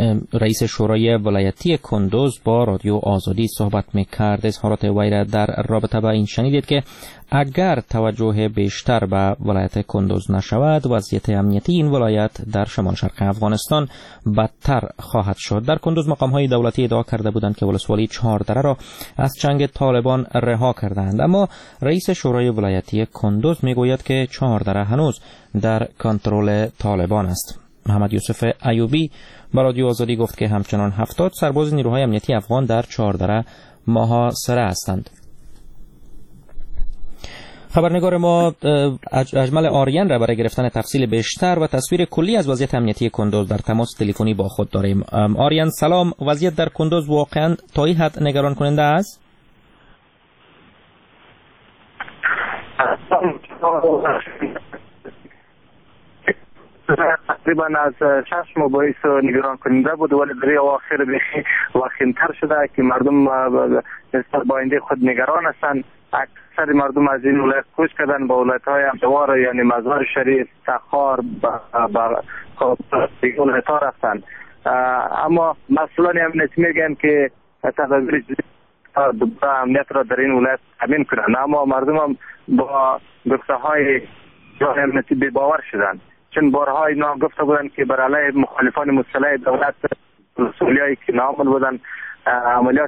رئیس شورای ولایتی کندوز با رادیو آزادی صحبت می‌کرد. اظهارات وی را در رابطه با این شنیدید که اگر توجه بیشتر به ولایت کندوز نشود، وضعیت امنیتی این ولایت در شمال شرق افغانستان بدتر خواهد شد. در کندوز مقام‌های دولتی ادعا کرده بودند که ولسوالی 4 دره را از چنگ طالبان رها کردند، اما رئیس شورای ولایتی کندوز میگوید که 4 دره هنوز در کنترل طالبان است. محمد یوسف ایوبی با رادیو آزادی گفت که همچنان 70 سرباز نیروهای امنیتی افغان در 4 دره محاصره هستند. خبرنگار ما اجمل آریان را برای گرفتن تفصیل بیشتر و تصویر کلی از وضعیت امنیتی کندوز در تماس تلفنی با خود داریم. آریان سلام، وضعیت در کندوز واقعا تا این حد نگران کننده است؟ تقریبا از 6 ماه باعث نگران کننده بود، ولی در اواخر بخی وخیم‌تر شده که مردم نسبت با آینده خود نگران هستند. اکثر مردم از این ولایت کوچ کردن به ولایت‌های همجوار، یعنی مزار شریف، تخار، دیگه ولایت‌ها رفتن. اما مسئولان امنیتی میگن که تدابیر امنیت را در این ولایت تامین کنند، اما مردم هم با گفته‌های امنیتی بی‌باور شدند، چون بارها اینا گفته بودند که بر علیه مخالفان مسلح دولت مسئولیتی که ناامن بودند عملیات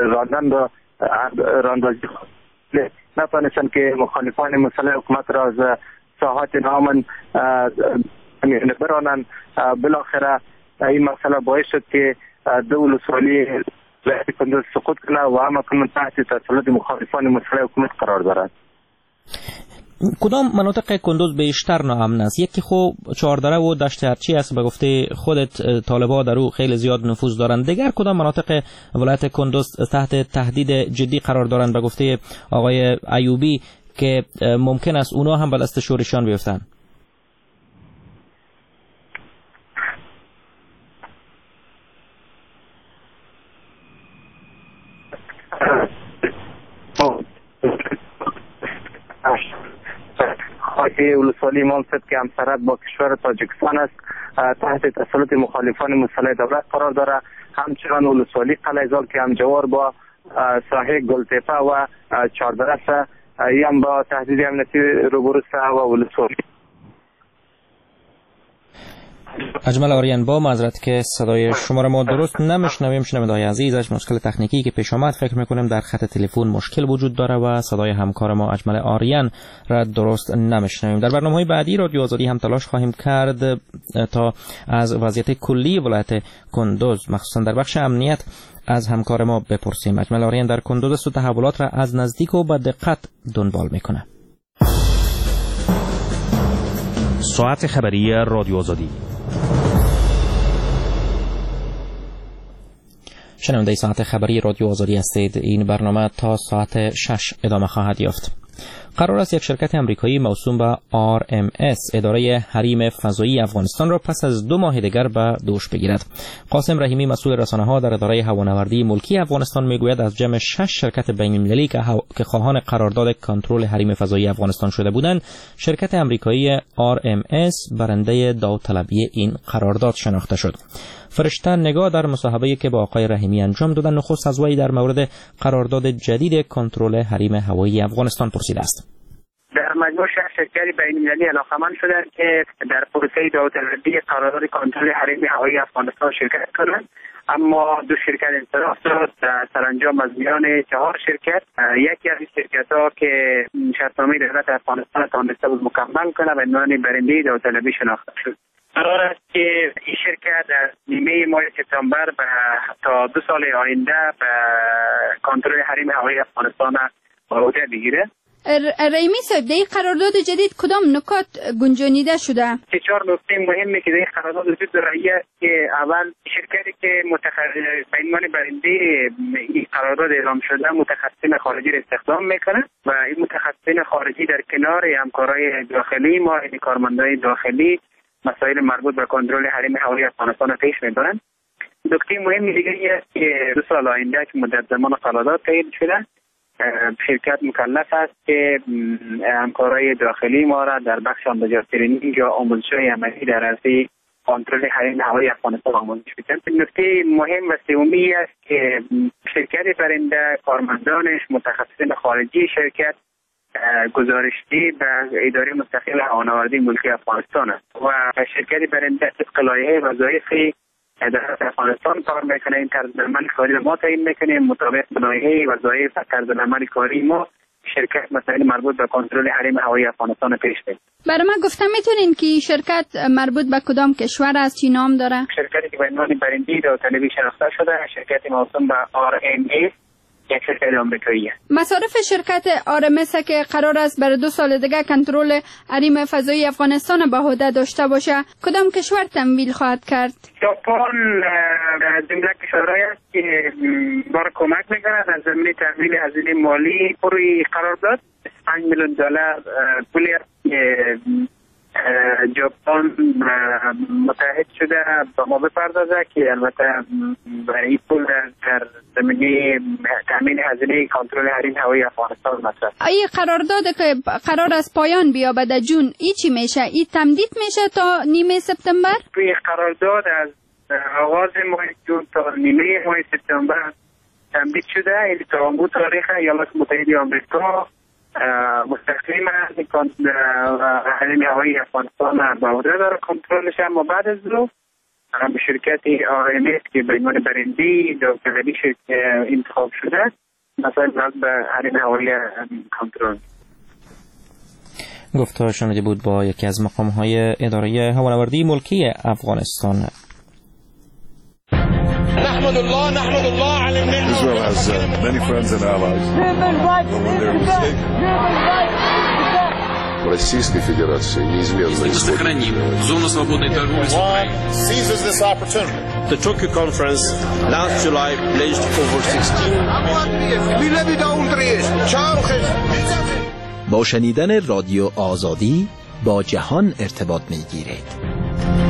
راندازی نتوانستند که مخالفان مسلح حکومت را از ساحات ناامن برانند. بالاخره این مسئله باعث شد که دو ولسوالی کندوز سقوط کنه و همکنون تحت تسلط مخالفان مسلح حکومت قرار دارد. کدام مناطق کندوز بیشتر ناامن است؟ یکی خب 4 دره و دشت هرچی است، به گفته خودت طالبا در او خیلی زیاد نفوذ دارند. دیگر کدام مناطق ولایت کندوز تحت تهدید جدی قرار دارند به گفته آقای ایوبی که ممکن است اونا هم به دست شورشیان بیفتند؟ خاکی ولسوالی امامزاده که همسرد با کشور تاجیکستان است تحت تسلط مخالفان مسلح دولت قرار دارد. همچنان ولسوالی قلعه‌زال که همجوار با ساحه گلتپه و 4 دره است، این هم با تهدید امنیتی روبرو است و ولسوالی. اجمل آریان، با معذرت که صدای شما را ما درست نمیشنویم. شنونده‌های عزیز، از مشکل تکنیکی که پیش آمد فکر میکنیم در خط تلفن مشکل وجود داره و صدای همکار ما اجمل آریان را درست نمیشنویم. در برنامه‌های بعدی رادیو آزادی هم تلاش خواهیم کرد تا از وضعیت کلی ولایت کندوز مخصوصا در بخش امنیت از همکار ما بپرسیم. اجمل آریان در کندوز است و تحولات را از نزدیک و با دقت دنبال میکنه. ساعت خبری رادیو آزادی. شنونده ساعت خبری رادیو آزادی هستید. این برنامه تا ساعت 6 ادامه خواهد یافت. قرار است یک شرکت امریکایی موسوم به RMS اداره حریم فضایی افغانستان را پس از 2 ماه دیگر به دوش بگیرد. قاسم رحیمی مسئول رسانه‌ها در اداره هوانوردی ملکی افغانستان میگوید از جمع 6 شرکت بین‌المللی که خواهان قرارداد کنترل حریم فضایی افغانستان شده بودند، شرکت امریکایی RMS برنده داوطلبی این قرارداد شناخته شد. فرشته نگاه در مصاحبه‌ای که با آقای رحیمی انجام دادن نخست از وی در مورد قرارداد جدید کنترل حریم هوایی افغانستان پرسیده است. در مجموع شرکت بین‌المللی علاقه‌مند شدند که در پروسه داوطلبی قرارداد کنترل حریم هوایی افغانستان شرکت کنند، اما 2 شرکت انصراف داد. سرانجام از میان 4 شرکت یکی از این شرکت‌ها که شرطنامه دولت افغانستان تانسته بود مکمل کنه به عنوان برنده داوطلبی شناخته شد. قرار است که این شرکت از نیمه ماه سپتامبر تا 2 سال آینده به کنترل حریم هوایی افغانستان عهده بگیره. رحیمی صاحب، در این قرارداد جدید کدام نکات گنجانیده شده؟ 4 نکته مهمی که در این قرارداد وجود داره که اول شرکتی که به عنوان برنده این قرارداد اعلام شده متخصصین خارجی را استخدام میکنه و این متخصصین خارجی در کنار همکارای داخلی ما، یعنی کارمندای داخلی، مسائل مربوط به کنترل حریم هوایی افغانستان پیش میبرند. نکته مهم دیگری است که 2 سال آینده که مدت زمان قرارداد تایید شده، شرکت مکلف است که همکارای داخلی ما را در بخش آموزش ترینینگ یا آموزش‌های عملی در عرصه کنترل حریم هوایی افغانستان آموزش میدن. نکته مهم و سومی است که شرکت برنده، کارمندانش، متخصصین خارجی شرکت گزارشدهی به اداره مستقل هوانوردی ملکی افغانستان است و شرکت برنده طبق لایحه وظایف اداره افغانستان کار میکنه. این طرز عمل کاری ما تعیین میکنه مطابق لایحه وظایف و طرز عمل کاری ما شرکت مسائل مربوط به کنترل حریم هوایی افغانستان پیش میبره. برای من گفتم میتونین که شرکت مربوط به کدام کشور است، چی نام داره؟ شرکتی که به عنوان برندی داوطلبی شناخته شده شرکت موسوم به RMS، یک شرکت آمریکایی است. مصارف شرکت RMS که قرار است برای 2 سال دیگه کنترل حریم فضایی افغانستان به عهده داشته باشه، کدام کشور تمویل خواهد کرد؟ ژاپن از جمله کشورهایی است که بار کمک میکنند از زمینه تحویل هزینه مالی پروی قرارداد. $5 میلیون پولی است که ژاپن متحد شده با ما بپردازه که البته برای پول در زمینه تامین هزینه کنترل حریم هوایی افغانستان مصرف. این قرارداد که قرار است پایان بیابه در جون، ای چی میشه؟ ای تمدید میشه تا نیمه سپتامبر؟ توی قرارداد از آغاز ماه جون تا نیمه ماه سپتامبر تمدید شده. این تا اون تاریخ ایالات متحده آمریکا مستقیم از حریم هوایی افغانستان به عهده داره کنترلش، اما بعد از او به شرکت RMS که به عنوان برندی داوطلبی انتخاب شده مثلا به حریم هوایی کنترل. گفتار شنیده بود با یکی از مقام‌های اداره هوانوردی ملکی افغانستان. نحمد الله على النعمة. Israel has many friends and allies. Российской Федерации неизменно сохраним зону свободной торговли с Украиной. Seizes this opportunity. The Tokyo conference last July pledged over 16 با شنیدن رادیو آزادی با جهان ارتباط می‌گیرید.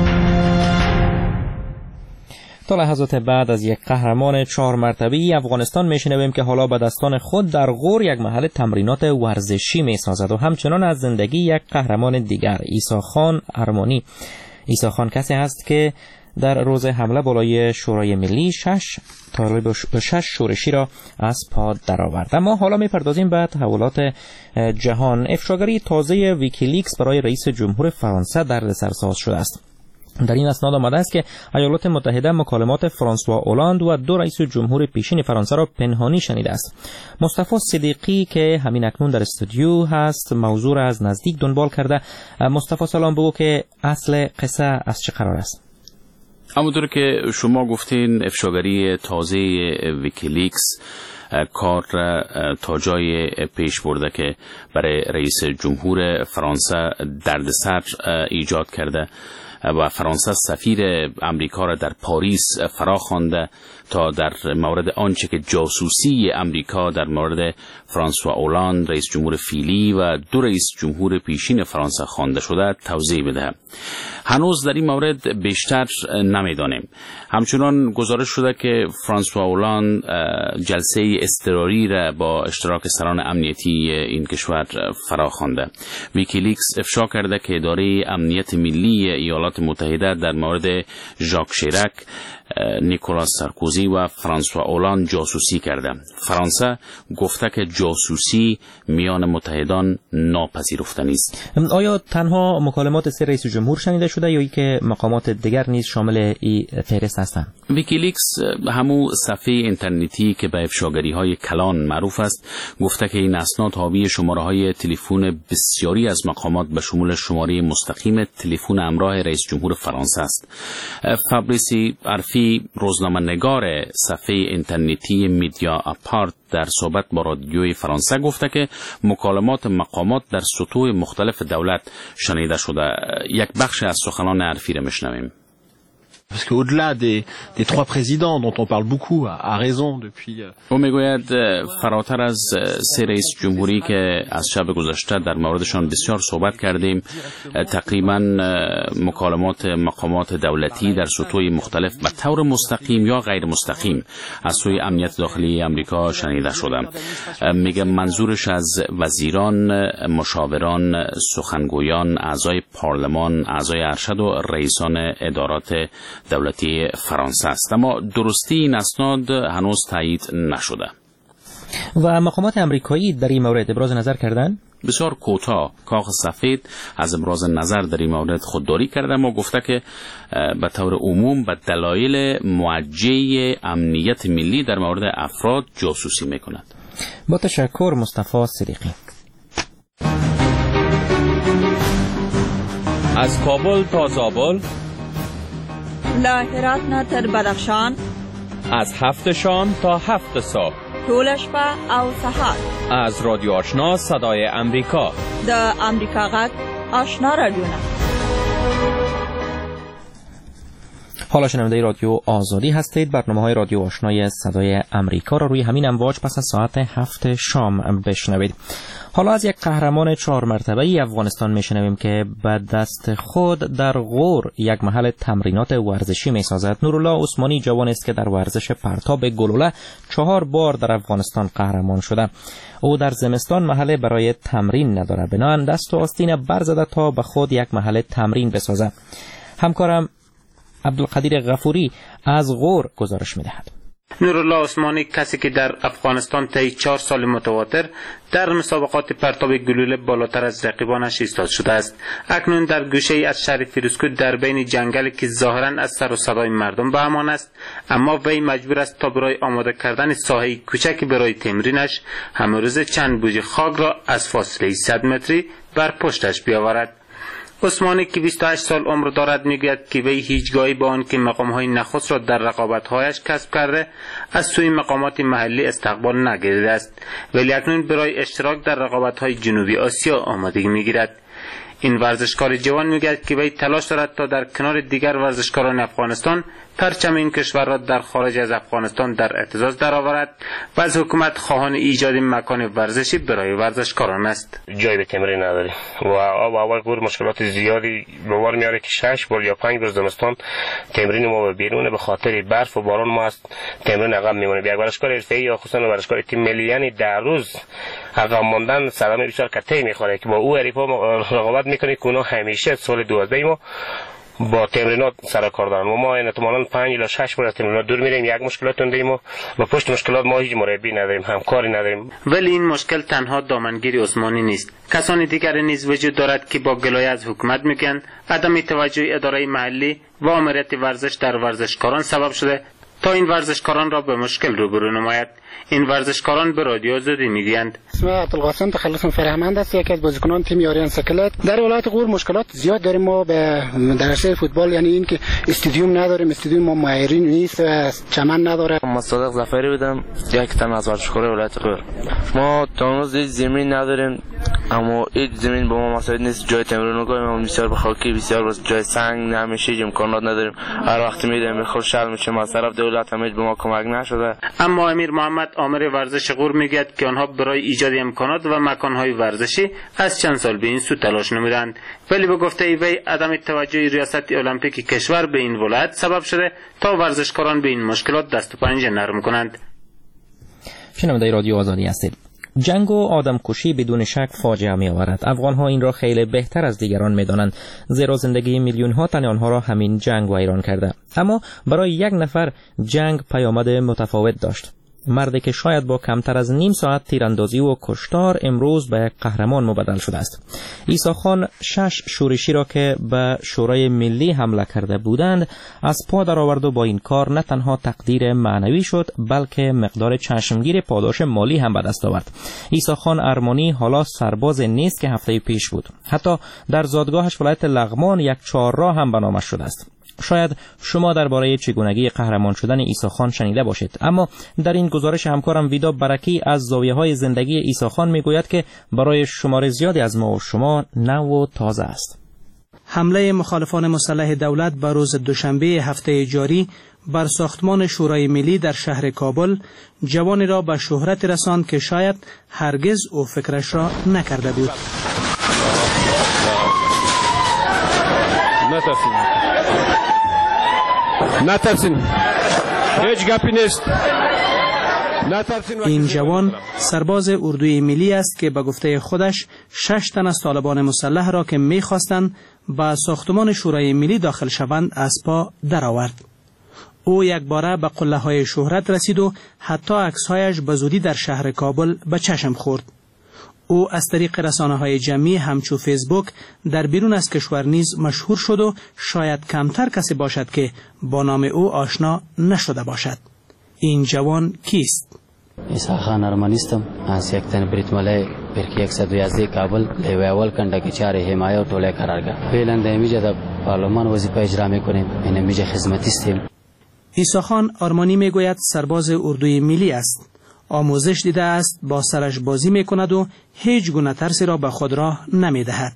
تا لحظات بعد از یک قهرمان 4 مرتبه‌ای افغانستان میشنویم که حالا به دستان خود در غور یک محل تمرینات ورزشی میسازد و همچنان از زندگی یک قهرمان دیگر، عیسی خان ارمانی. عیسی خان کسی هست که در روز حمله بالای شورای ملی 6 شورشی را از پا درآورد. اما حالا میپردازیم به تحولات جهان. افشاگری تازه ویکیلیکس برای رئیس جمهور فرانسه دردسر ساز شده است. در این اسناد آمده است که ایالات متحده مکالمات فرانسوا اولاند و 2 رئیس جمهور پیشین فرانسه را پنهانی شنیده است. مصطفی صدیقی که همین اکنون در استودیو هست موضوع را از نزدیک دنبال کرده. مصطفی سلام، بگو که اصل قصه از چه قرار است؟ همونطور که شما گفتین افشاگری تازه ویکیلیکس کار تا جای پیش برده که برای رئیس جمهور فرانسه دردسر ایجاد کرده و فرانسه سفیر امریکا را در پاریس فرا خوانده تا در مورد آنچه که جاسوسی امریکا در مورد فرانسوا اولاند رئیس جمهور فعلی و 2 رئیس جمهور پیشین فرانسه خوانده شده توضیح بده. هنوز در این مورد بیشتر نمیدانیم. همچنان گزارش شده که فرانسوا اولاند جلسه اضطراری را با اشتراک سران امنیتی این کشور فرا خوانده. ویکیلیکس افشا کرده که اداره امنیت ملی ایالات متحده در مورد ژاک شیرک، نیکولاس سارکوزی و فرانسوا اولاند جاسوسی کرده. فرانسه گفته که جاسوسی میان متحدان ناپذیرفتنی است. آیا تنها مکالمات 3 رئیس جمهور شنیده شده یا ای که مقامات دیگر نیز شامل این فهرست هستند؟ ویکیلیکس همو صفحه اینترنتی که به افشاگری‌های کلان معروف است گفته که این اسناد حاوی شماره‌های تلفن بسیاری از مقامات به شمول شماره مستقیم تلفن همراه رئیس جمهور فرانسه است. فابریسی عرفی روزنامه‌نگار صفحه اینترنتی میدیا اپارت در صحبت با رادیوی فرانسه گفته که مکالمات مقامات در سطوح مختلف دولت شنیده شده. یک بخش از سخنان عرفی را میشنویم. Parce qu'au-delà des trois présidents dont on parle beaucoup à raison depuis او میگوید فراتر از سه رئیس جمهوری که از شب گذشته در موردشان بسیار صحبت کردیم، تقریبا مکالمات مقامات دولتی در سطوح مختلف به طور مستقیم یا غیر مستقیم از سوی امنیت داخلی آمریکا شنیده شده. میگه منظورش از وزیران، مشاوران، سخنگویان، اعضای پارلمان، اعضای ارشد و رئیسان ادارات دولتی فرانسه است، اما درستی این اسناد هنوز تایید نشده. و مقامات آمریکایی در این مورد ابراز نظر کردند؟ بسیار کوتاه کاغ سفید از ابراز نظر در این مورد خودداری کرده، اما گفته که به طور عموم به دلایل موجه امنیت ملی در مورد افراد جاسوسی میکند. با تشکر مصطفی صدیقی. از کابل تا زابل، له هرات نه تر بدخشان، از 7 شام تا 7 صبح، ټول شپه او سهار، از رادیو آشنا صدای امریکا، د امریکا غږ آشنا رادیو. حالا شنونده رادیو آزادی هستید. برنامه‌های رادیو آشنای صدای امریکا را روی همین امواج پس از ساعت 7 شام بشنوید. حالا از یک قهرمان 4 مرتبه‌ای افغانستان میشنویم که به دست خود در غور یک محل تمرینات ورزشی میسازد. نورالله عثمانی جوان است که در ورزش پرتاب گلوله 4 بار در افغانستان قهرمان شده. او در زمستان محل برای تمرین ندارد، بنابراین دست و آستین برزده تا به خود یک محل تمرین بسازد. همکارم عبدالقدیر غفوری از غور گزارش می‌دهد. نورالله عثمانی کسی که در افغانستان طی 4 سال متواتر در مسابقات پرتاب گلوله بالاتر از رقیبانش ایستاد شده است. اکنون در گوشه‌ای از شهر فیروزکوه در بین جنگلی که ظاهراً از سر و صدای مردم به امان است، اما وی مجبور است تا برای آماده کردن ساحه‌ای کوچکی برای تمرینش همه روز چند بوجه خاک را از فاصله 100 متری بر پشتش بیاورد. عثمانی که 28 سال عمر دارد میگوید که وی هیچگاهی با آن که مقام‌های نخست را در رقابت‌هایش کسب کرده از سوی مقامات محلی استقبال نگرفته است، ولی اکنون برای اشتراک در رقابت‌های جنوبی آسیا آمادگی میگیرد. این ورزشکار جوان میگوید که وی تلاش دارد تا در کنار دیگر ورزشکاران افغانستان پرچم این کشور را در خارج از افغانستان در اعتزاز درآورد و از حکومت خواهان ایجاد مکان ورزشی برای ورزشکاران است. جای به تمرین نداریم و آب و هوا غور مشکلات زیادی به بار میاره که 6 بار یا 5 بار زمستان تمرین ما بیرونه به خاطر برف و باران ما است تمرین عقب میمونه. یک ورزشکار حرفه‌ای یا خصوصا ورزشکار تیم ملی یعنی در روز عقب ماندن صدمه بسیار کته میخوره که با او حریفا رقابت میکنه که اونا همیشه سال 12 ما با تمرینات سر کار دارن و ما احتمالاً 5 الی 6 بار تمرینات دور میریم. یک مشکلات داریم و با پشت مشکلات ما هیچ مربی نداریم، همکاری نداریم. ولی این مشکل تنها دامنگیر عثمانی نیست. کسانی دیگر نیز وجود دارد که با گلایه از حکومت میگن عدم توجه اداره محلی و آمریت ورزش در ورزشکاران سبب شده تا این ورزشکاران را به مشکل روبرو نماید. این ورزشکاران به رادیو آزادی میگویند. اسم عبدالقاسم تخلص فرهمند است، یکی از بازیکنان تیم یاریان سکلت. در ولایت غور مشکلات زیاد داریم ما به درسه فوتبال، یعنی این که استادیوم نداریم، استادیوم ما معیاری نیست و چمن نداره. ما صادق ظفری بودم، یک تن از ورزشکاران ولایت غور. ما تونس زمین نداریم، اما این زمین به ما مساعد نیست. جای تمرین کنیم بسیار خاکی، بسیار جای سنگ نمیشه، امکانات نداریم. هر وقت میریم خود شرم میشیم از طرف دولت هم به ما کمک نشده. اما امیر محمد آمر ورزش غور میگه که آنها برای ایجاد امکانات و مکانهای ورزشی از چند سال به این سو تلاش نمیدند، ولی به گفته وی عدم توجه ریاست المپیک کشور به این ولایت سبب شده تا ورزشکاران به این مشکلات دست و پنجه نرم کنند. شنونده رادیو آزادی هستید. جنگ و آدمکشی بدون شک فاجعه می آورد. افغان‌ها این را خیلی بهتر از دیگران می‌دانند، زیرا زندگی میلیون‌ها تن آنها را همین جنگ ویران کرده. اما برای یک نفر جنگ پیامد متفاوت داشت. مردی که شاید با کمتر از نیم ساعت تیراندازی و کشتار امروز به یک قهرمان مبدل شده است. عیسی خان 6 شورشی را که به شورای ملی حمله کرده بودند از پا درآورد و با این کار نه تنها تقدیر معنوی شد بلکه مقدار چشمگیر پاداش مالی هم به دست آورد. عیسی خان ارمانی حالا سرباز نیست که هفته پیش بود. حتی در زادگاهش ولایت لغمان یک چهارراه هم به نامش شده است. شاید شما درباره چگونگی قهرمان شدن عیسی خان شنیده باشید، اما در این گزارش همکارم ویدا برکی از زاویه‌های زندگی عیسی خان میگوید که برای شمار زیادی از ما و شما نو و تازه است. حمله مخالفان مسلح دولت به روز دوشنبه هفته جاری بر ساختمان شورای ملی در شهر کابل جوانی را به شهرت رساند که شاید هرگز او فکرش را نکرده بود. نترسین هیچ گپی نیست. این جوان سرباز اردوی ملی است که به گفته خودش 6 تن از طالبان مسلح را که می‌خواستند به ساختمان شورای ملی داخل شوند از پا درآورد. او یک باره به قله‌های شهرت رسید و حتی عکس‌هایش به زودی در شهر کابل به چشم خورد. او از طریق رسانه‌های جمعی همچو فیسبوک در بیرون از کشور نیز مشهور شد و شاید کمتر کسی باشد که با نام او آشنا نشده باشد. این جوان کیست؟ عیسی خان ارمانیستم از یک تن بریتملای برکی 111 کابل لیوی اول کنده که چاره حمایه و طوله قرارگاه فعلا در میجه در پارلمان وظیفه اجرا میکنیم. این میجه خدمتیستیم. عیسی خان ارمانی میگوید سرباز اردوی ملی است. آموزش دیده است، با سرش بازی میکند و هیچ گونه ترسی را به خود راه نمیدهد.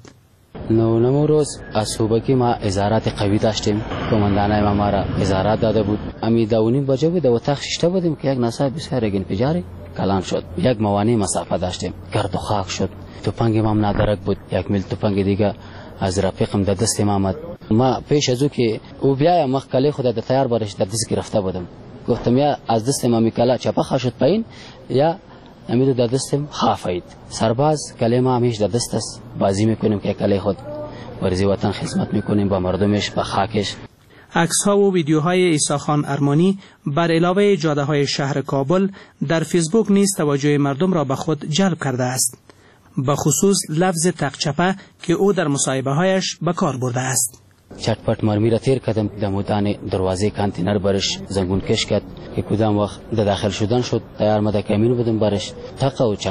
نمو روز از صوبکی ما ازارات قوی داشتیم. کماندانای ما را ازارات داده بود. امی 2:30 بجه بود و اتاق شیشته بودیم که یک ناسای بسیار انفجاری کلان شد. یک موانع مسافه داشتیم. گرد و خاک شد. توپنگ ما نادرک بود. یک میل توپنگ دیگه از رفیقم در دست آمد. ما پیش از او که او بیایم مخکله خود در تیار بارش در دست گرفته بودم. گفتم یا از دست ما میکلا چپا خاشد پایین یا امیدو در دستم خافید. سرباز کلمه همیش در دست است. بازی میکنیم که کله خود ورزی وطن خدمت میکنیم با مردمش با خاکش. عکس‌ها و ویدیوهای عیسی خان ارمانی بر علاوه جاده‌های شهر کابل در فیسبوک نیز توجه مردم را به خود جلب کرده است. به خصوص لفظ تقچپه که او در مصاحبه‌هایش به کار برده است. چटपट مرمی را تیر کردم در مودان دروازه کانتینر برش زنگون کش کرد که کدام وقت در داخل شدن شد تیار مده کمین بودم برش تقه و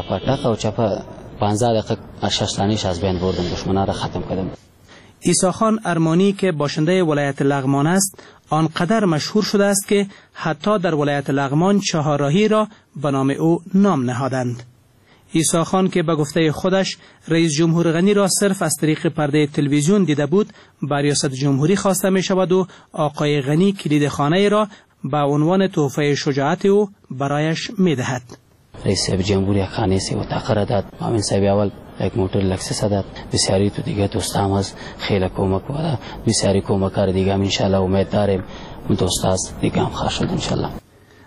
چپه 15 دقیقه از شستانیش از بین بردم دشمنان را ختم کردم. عیسی خان ارمانی که باشنده ولایت لغمان است آنقدر مشهور شده است که حتی در ولایت لغمان چهارراهی را به نام او نام نهادند. عیسی خان که به گفته خودش رئیس جمهور غنی را صرف از طریق پرده تلویزیون دیده بود به ریاست جمهوری خواسته می شود و آقای غنی کلید خانه را به عنوان تحفه شجاعت او برایش می دهد. رئیس جمهوری خانه سی و تقرر داد. مامین صاحب اول یک موتر لکسس داد. بسیاری تو دیگه دوستام هست خیلی کمک ودا. بسیاری کمکار دیگه ان شاء الله امید داریم دوست است دیگه هم خواهد شد ان شاء الله.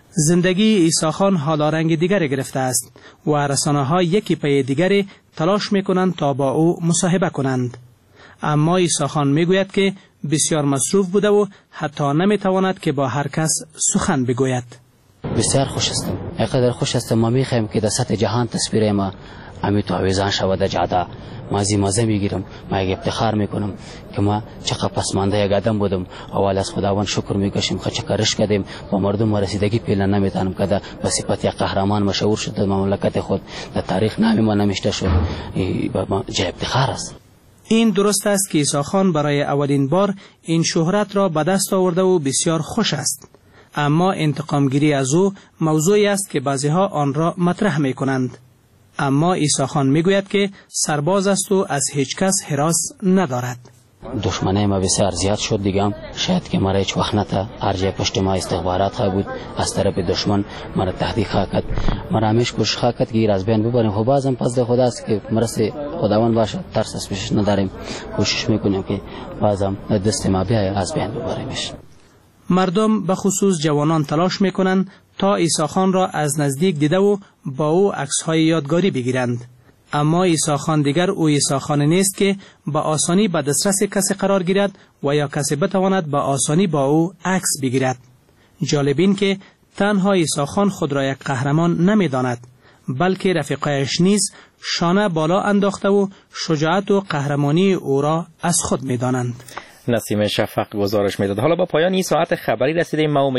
زندگی عیسی خان حالا رنگ دیگری گرفته است و رسانه‌ها یکی پی دیگری تلاش می‌کنند تا با او مصاحبه کنند. اما عیسی خان میگوید که بسیار مصروف بوده و حتی نمیتواند که با هر کس سخن بگوید. بسیار خوش هستم. اینقدر خوش هستم ما می‌خوایم که در سطح جهان تصویر ما امی تو آویزان شود در جاده. مازی مزه میگیرم. ما یک افتخار میکنم که ما چقدر پسمانده یک آدم بودم. اول از خداوند شکر میکشیم که چکرش کردیم با مردم رسیدگی پیدا نمیتونم که به صفت یک قهرمان مشهور شد در مملکت خود. در تاریخ نام ما نمیشته شد. با جای افتخار است. این درست است که عیسی خان برای اولین بار این شهرت را به دست آورده و بسیار خوش است. اما انتقامگیری از او موضوعی است که بعضیها آن را مطرح میکنند. اما عیسی خان میگوید که سرباز است و از هیچ کس هراس ندارد. دشمنه ما بسیار زیاد شد دیگه. شاید که مرا هیچ وقت نتا هر جای پشت ما استخبارات خواه بود از طرف دشمن مرا تهدید خواه کرد. مرا همیش کوشش خواه کرد که گیر از بین ببریم. خب بازم پس ده خدا است که مرست خداوند باشه ترس از پیشش نداریم. کوشش میکنیم که بازم دست ما بیاید از بین ببریمش. مردم به خصوص جوانان تلاش میکنند تا عیسی خان را از نزدیک دیده و با او عکس‌های یادگاری بگیرند. اما عیسی خان دیگر او عیسی خان نیست که با آسانی به دسترس کسی قرار گیرد و یا کسی بتواند با آسانی با او عکس بگیرد. جالب این که تنها عیسی خان خود را یک قهرمان نمی‌داند، بلکه رفیقایش نیز شانه بالا انداخته و شجاعت و قهرمانی او را از خود می‌دانند. نسیم شفق گزارش می‌داد. حالا با پایان این ساعت خبری رسیدیم. ما